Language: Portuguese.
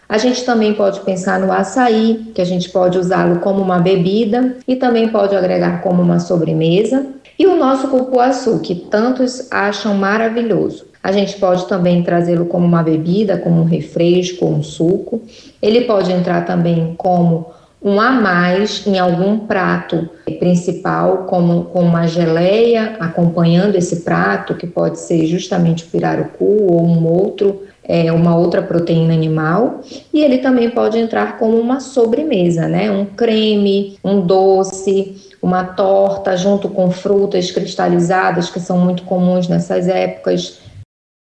A gente também pode pensar no açaí, que a gente pode usá-lo como uma bebida e também pode agregar como uma sobremesa. E o nosso cupuaçu, que tantos acham maravilhoso. A gente pode também trazê-lo como uma bebida, como um refresco, um suco. Ele pode entrar também como um a mais em algum prato principal, como com uma geleia acompanhando esse prato, que pode ser justamente o pirarucu ou uma outra proteína animal. E ele também pode entrar como uma sobremesa, né? Um creme, um doce, uma torta junto com frutas cristalizadas, que são muito comuns nessas épocas.